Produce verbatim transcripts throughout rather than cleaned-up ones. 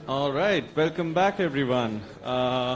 All right, welcome back, everyone. Uh,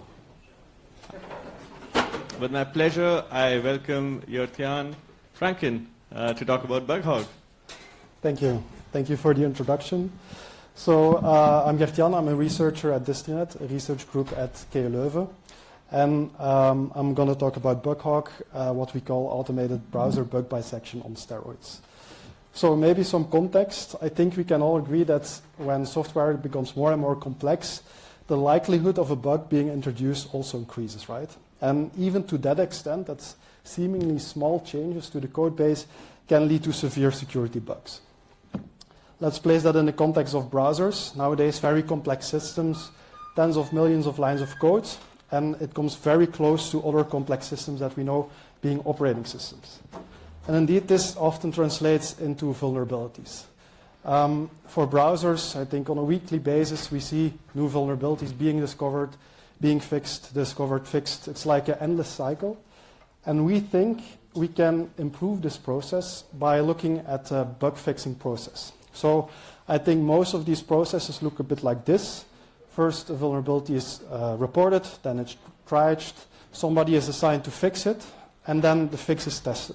with my pleasure, I welcome Gert-Jan Franken uh, to talk about BugHog. Thank you. Thank you for the introduction. So uh, I'm Gert-Jan. I'm a researcher at Distrinet, a research group at K U Leuven. And um, I'm going to talk about BugHog, uh, what we call automated browser bug bisection on steroids. So maybe some context. I think we can all agree that when software becomes more and more complex, the likelihood of a bug being introduced also increases, right? And even to that extent, that seemingly small changes to the code base can lead to severe security bugs. Let's place that in the context of browsers. Nowadays, very complex systems, tens of millions of lines of code, and it comes very close to other complex systems that we know being operating systems. And indeed, this often translates into vulnerabilities. Um, for browsers, I think on a weekly basis, we see new vulnerabilities being discovered, being fixed, discovered, fixed. It's like an endless cycle. And we think we can improve this process by looking at a bug fixing process. So I think most of these processes look a bit like this. First, a vulnerability is uh, reported, then it's triaged, somebody is assigned to fix it, and then the fix is tested.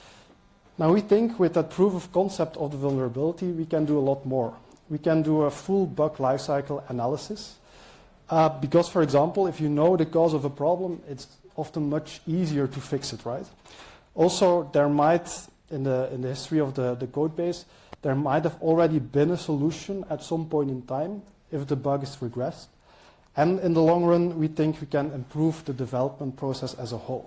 Now we think with that proof of concept of the vulnerability, we can do a lot more. We can do a full bug lifecycle analysis. Uh, because, for example, if you know the cause of a problem, it's often much easier to fix it, right? Also, there might, in the, in the history of the, the code base, there might have already been a solution at some point in time if the bug is regressed. And in the long run, we think we can improve the development process as a whole.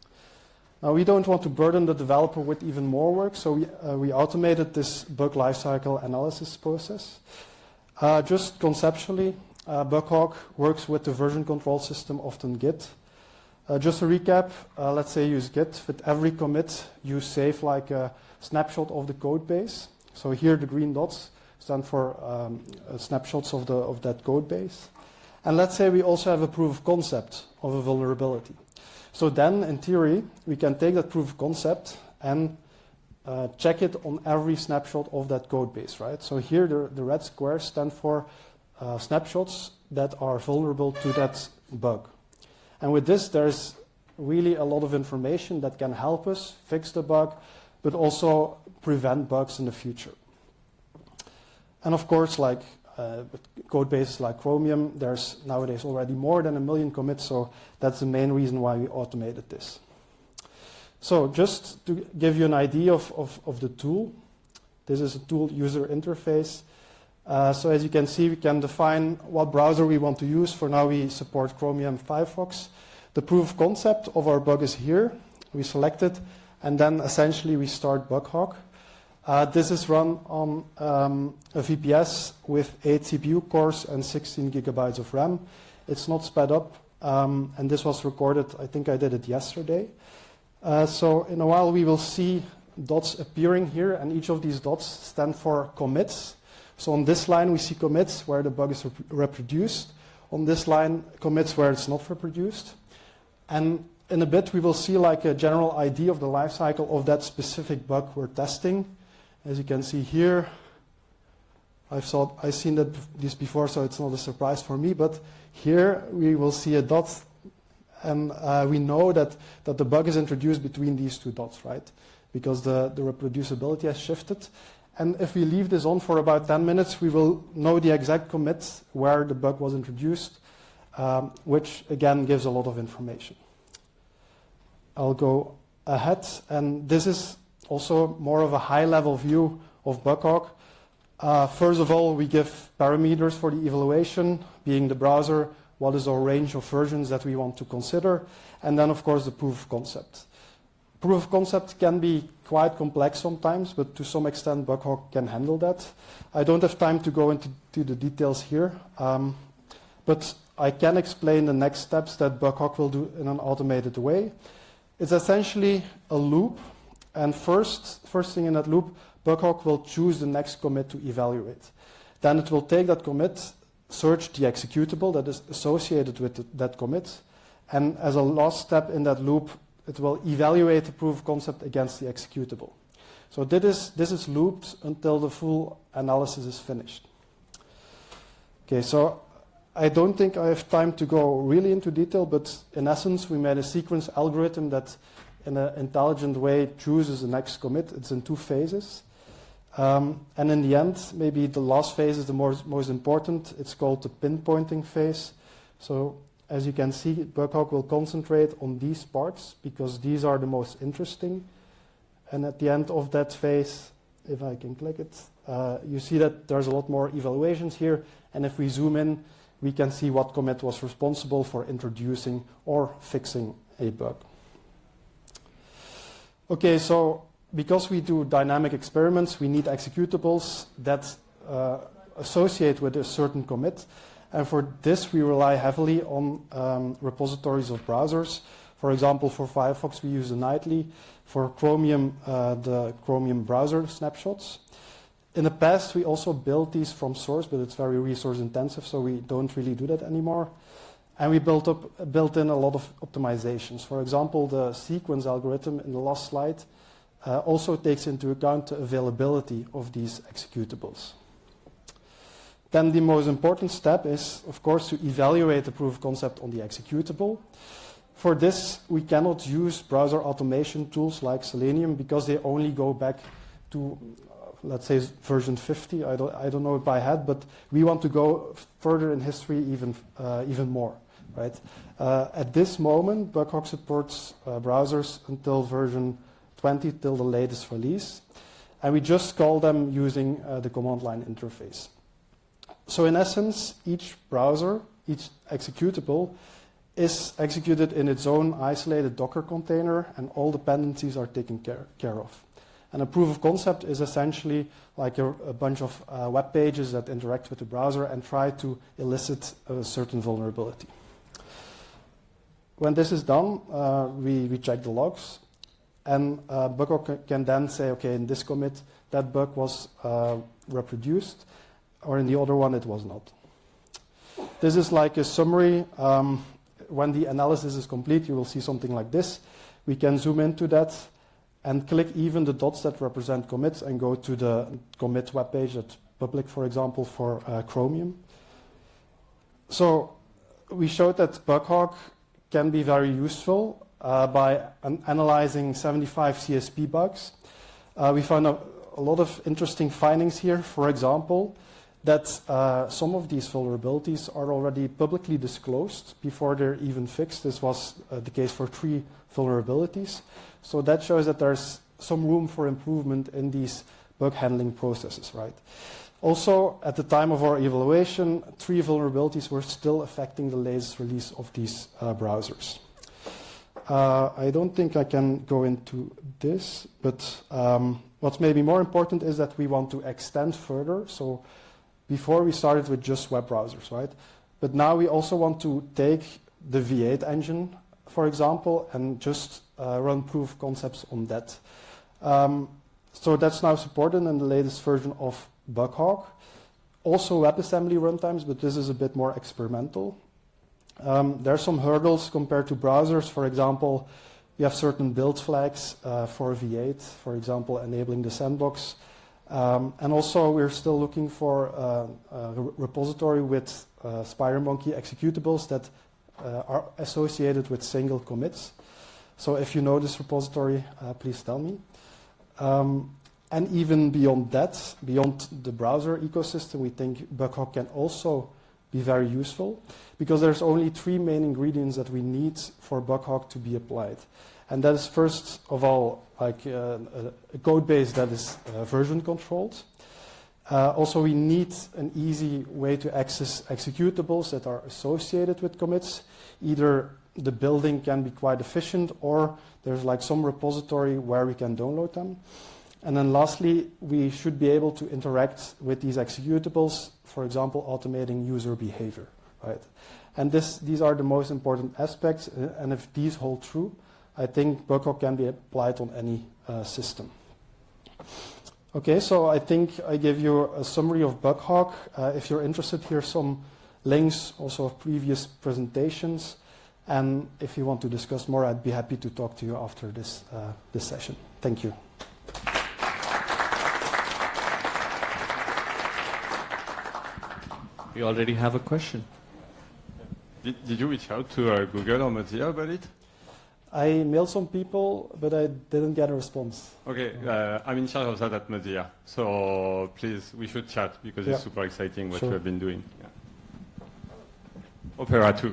Now, we don't want to burden the developer with even more work, so we, uh, we automated this bug lifecycle analysis process. Uh, just conceptually, uh, BugHog works with the version control system, often Git. Uh, just a recap, uh, let's say you use Git. With every commit, you save like a snapshot of the code base. So here the green dots stand for um, uh, snapshots of, the, of that code base. And let's say we also have a proof of concept of a vulnerability. So then, in theory, we can take that proof of concept and uh, check it on every snapshot of that code base, right? So here the, the red squares stand for uh, snapshots that are vulnerable to that bug. And with this, there's really a lot of information that can help us fix the bug, but also prevent bugs in the future. And of course, like uh, code bases like Chromium, there's nowadays already more than a million commits, so that's the main reason why we automated this. So just to give you an idea of, of, of the tool, this is a tool user interface. Uh, so as you can see, we can define what browser we want to use. For now, we support Chromium Firefox. The proof of concept of our bug is here. We select it, and then essentially we start BugHog. Uh, this is run on um, a V P S with eight C P U cores and sixteen gigabytes of RAM. It's not sped up, um, and this was recorded, I think I did it yesterday. Uh, so in a while we will see dots appearing here, and each of these dots stand for commits. So on this line we see commits where the bug is rep reproduced. On this line, commits where it's not reproduced. And in a bit we will see like a general idea of the life cycle of that specific bug we're testing. As you can see here, I've, saw, I've seen that this before, so it's not a surprise for me, but here we will see a dot, and uh, we know that, that the bug is introduced between these two dots, right? Because the, the reproducibility has shifted. And if we leave this on for about ten minutes, we will know the exact commit where the bug was introduced, um, which again gives a lot of information. I'll go ahead, and this is also more of a high-level view of BugHog. Uh, first of all, we give parameters for the evaluation, being the browser, what is our range of versions that we want to consider, and then, of course, the proof of concept. Proof of concept can be quite complex sometimes, but to some extent, BugHog can handle that. I don't have time to go into to the details here, um, but I can explain the next steps that BugHog will do in an automated way. It's essentially a loop. And first, first thing in that loop, BugHog will choose the next commit to evaluate. Then it will take that commit, search the executable that is associated with the, that commit, and as a last step in that loop, it will evaluate the proof of concept against the executable. So this is, this is looped until the full analysis is finished. Okay, so I don't think I have time to go really into detail, but in essence, we made a sequence algorithm that in an intelligent way chooses the next commit. It's in two phases. Um, and in the end, maybe the last phase is the most, most important. It's called the pinpointing phase. So as you can see, Buckhawk will concentrate on these parts because these are the most interesting. And at the end of that phase, if I can click it, uh, you see that there's a lot more evaluations here. And if we zoom in, we can see what commit was responsible for introducing or fixing a bug. Okay, so because we do dynamic experiments, we need executables that uh, associate with a certain commit. And for this, we rely heavily on um, repositories of browsers. For example, for Firefox, we use the Nightly. For Chromium, uh, the Chromium browser snapshots. In the past, we also built these from source, but it's very resource intensive, so we don't really do that anymore. And we built, up, built in a lot of optimizations. For example, the sequence algorithm in the last slide uh, also takes into account the availability of these executables. Then the most important step is, of course, to evaluate the proof of concept on the executable. For this, we cannot use browser automation tools like Selenium because they only go back to, uh, let's say, version fifty. I don't, I don't know it by head, but we want to go further in history even, uh, even more. Right? Uh, at this moment, Buckhawk supports uh, browsers until version twenty, till the latest release. And we just call them using uh, the command line interface. So in essence, each browser, each executable, is executed in its own isolated Docker container, and all dependencies are taken care, care of. And a proof of concept is essentially like a, a bunch of uh, web pages that interact with the browser and try to elicit a certain vulnerability. When this is done, uh, we, we check the logs, and uh, Buckhawk can then say, okay, in this commit, that bug was uh, reproduced, or in the other one, it was not. This is like a summary. Um, when the analysis is complete, you will see something like this. We can zoom into that and click even the dots that represent commits and go to the commit webpage at public, for example, for uh, Chromium. So we showed that Buckhawk can be very useful uh, by an analyzing seventy-five C S P bugs. Uh, we found a, a lot of interesting findings here. For example, that uh, some of these vulnerabilities are already publicly disclosed before they're even fixed. This was uh, the case for three vulnerabilities. So that shows that there's some room for improvement in these bug handling processes, right? Also, at the time of our evaluation, three vulnerabilities were still affecting the latest release of these uh, browsers. Uh, I don't think I can go into this, but um, what's maybe more important is that we want to extend further. So before we started with just web browsers, right? But now we also want to take the V eight engine, for example, and just uh, run proof of concepts on that. Um, so that's now supported in the latest version of Buckhawk. Also WebAssembly runtimes, but this is a bit more experimental. Um, there are some hurdles compared to browsers. For example, you have certain build flags uh, for V eight, for example, enabling the sandbox. Um, and also, we're still looking for uh, a repository with uh, SpiderMonkey executables that uh, are associated with single commits. So if you know this repository, uh, please tell me. Um, and even beyond that, beyond the browser ecosystem, we think Buckhawk can also be very useful because there's only three main ingredients that we need for Buckhawk to be applied. And that is first of all like uh, a code base that is uh, version controlled. Uh, also, we need an easy way to access executables that are associated with commits. Either the building can be quite efficient or there's like some repository where we can download them. And then lastly, we should be able to interact with these executables, for example, automating user behavior, right? And this, these are the most important aspects, and if these hold true, I think Buckhawk can be applied on any uh, system. Okay, so I think I gave you a summary of Buckhawk. Uh, if you're interested, here's some links also of previous presentations. And if you want to discuss more, I'd be happy to talk to you after this, uh, this session. Thank you. We already have a question. Did, did you reach out to uh, Google or Mozilla about it? I mailed some people, but I didn't get a response. Okay, uh, I'm in charge of that at Mozilla. So please, we should chat because Yeah. it's super exciting what Sure. you have been doing. Yeah. Opera too.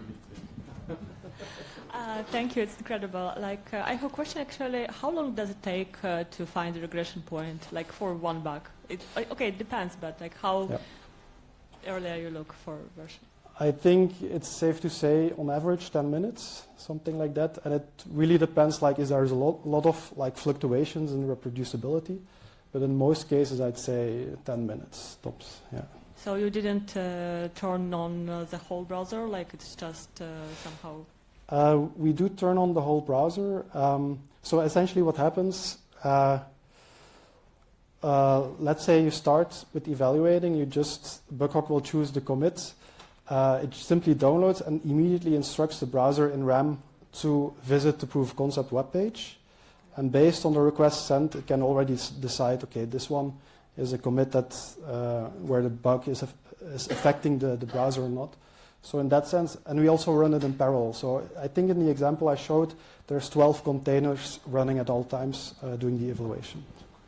Uh, thank you, it's incredible. Like, uh, I have a question actually. How long does it take uh, to find the regression point, like for one bug? It, uh, okay, it depends, but like how Yeah. earlier you look for version? I think it's safe to say, on average, ten minutes, something like that. And it really depends, like, is there's a lot, lot of like fluctuations in reproducibility. But in most cases, I'd say ten minutes tops. Yeah. So you didn't uh, turn on uh, the whole browser, like it's just uh, somehow. Uh, we do turn on the whole browser. Um, so essentially, what happens? Uh, uh, let's say you start with evaluating. You just Buckhawk will choose the commit. Uh, it simply downloads and immediately instructs the browser in RAM to visit the proof of concept webpage. And based on the request sent, it can already s- decide, okay, this one is a commit that uh, where the bug is, aff- is affecting the, the browser or not. So in that sense, and we also run it in parallel. So I think in the example I showed, there's twelve containers running at all times uh, doing the evaluation.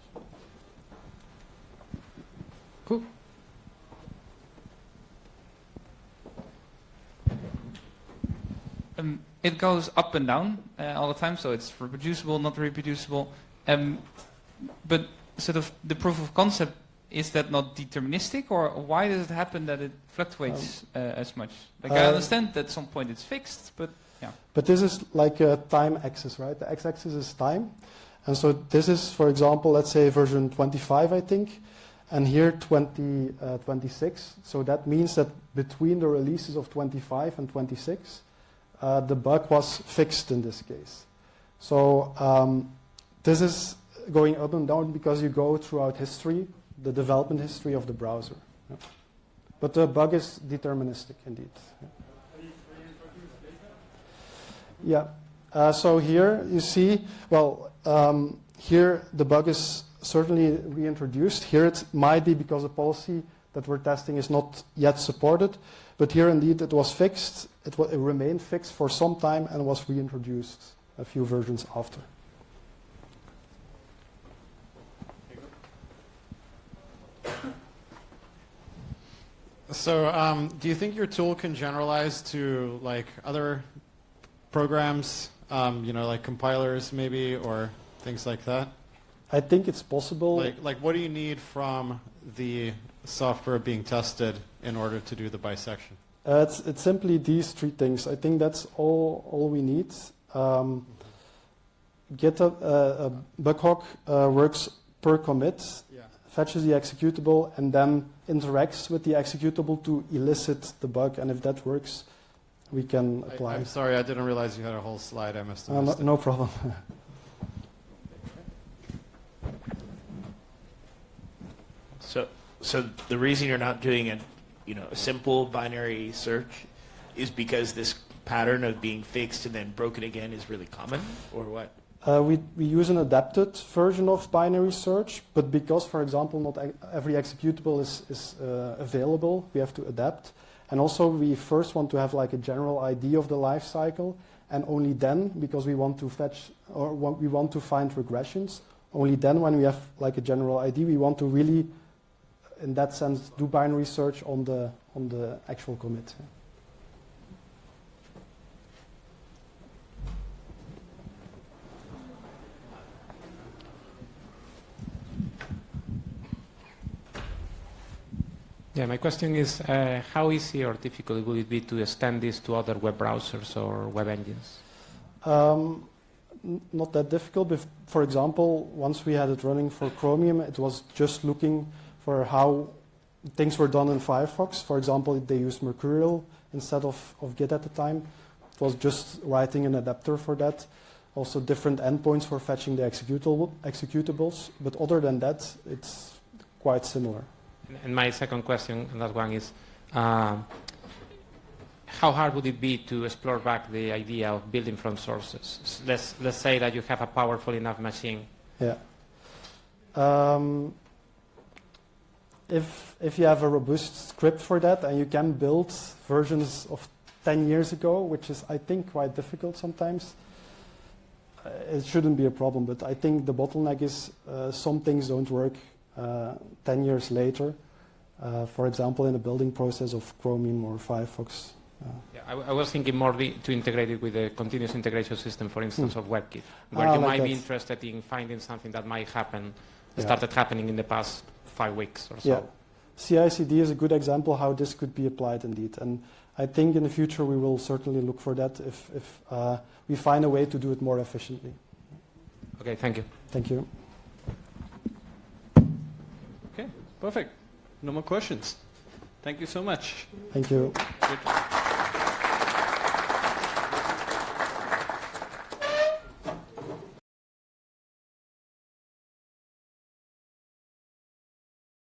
Cool. Um, it goes up and down uh, all the time, so it's reproducible, not reproducible. Um, but sort of the proof of concept, is that not deterministic, or why does it happen that it fluctuates uh, as much? Like I uh, understand that at some point it's fixed, but yeah. But this is like a time axis, right? The x-axis is time. And so this is, for example, let's say version twenty-five, I think, and here twenty, uh, twenty-six. So that means that between the releases of twenty-five and twenty-six, uh, the bug was fixed in this case. So um, this is going up and down because you go throughout history, the development history of the browser. Yeah. But the bug is deterministic indeed. Yeah. Yeah. Uh, so here you see, well, um, here the bug is certainly reintroduced. Here it might be because the policy that we're testing is not yet supported, but here indeed it was fixed. It, w- it remained fixed for some time and was reintroduced a few versions after. So, um, do you think your tool can generalize to like other programs, um, you know, like compilers maybe, or things like that? I think it's possible. Like, like, what do you need from the software being tested in order to do the bisection? Uh, it's, it's simply these three things. I think that's all, all we need. Um, GitHub, uh, uh, Buckhawk uh, works per commit, Yeah. fetches the executable, and then interacts with the executable to elicit the bug. And if that works, we can I, apply. I'm sorry, I didn't realize you had a whole slide. I must have Uh, no, missed it. no problem. So, so the reason you're not doing a, you know, a simple binary search is because this pattern of being fixed and then broken again is really common, or what? Uh, we, we use an adapted version of binary search, but because, for example, not e- every executable is, is uh, available, we have to adapt. And also, we first want to have like a general idea of the life cycle, and only then, because we want to fetch or want, we want to find regressions, only then when we have like a general idea, we want to really, in that sense, do binary search on the on the actual commit. Yeah, my question is, uh, how easy or difficult will it be to extend this to other web browsers or web engines? Um, n- not that difficult. But for example, once we had it running for Chromium, it was just looking for how things were done in Firefox. For example, they used Mercurial instead of, of Git at the time. It was just writing an adapter for that. Also different endpoints for fetching the executable, executables. But other than that, it's quite similar. And my second question, and that one is, um, how hard would it be to explore back the idea of building from sources? S- Let's, let's say that you have a powerful enough machine. Yeah. Um, if if you have a robust script for that and you can build versions of ten years ago, which is I think quite difficult sometimes, uh, it shouldn't be a problem. But I think the bottleneck is uh, some things don't work uh, ten years later. Uh, for example, in the building process of Chromium or Firefox. Uh, Yeah, I, I was thinking more the, to integrate it with a continuous integration system, for instance, Hmm. of WebKit, where Ah, you like might be that. interested in finding something that might happen, Yeah. started happening in the past five weeks or so. Yeah, C I C D is a good example how this could be applied indeed. And I think in the future we will certainly look for that if, if uh, we find a way to do it more efficiently. Okay, thank you. Thank you. Okay, perfect. No more questions. Thank you so much. Thank you. Good.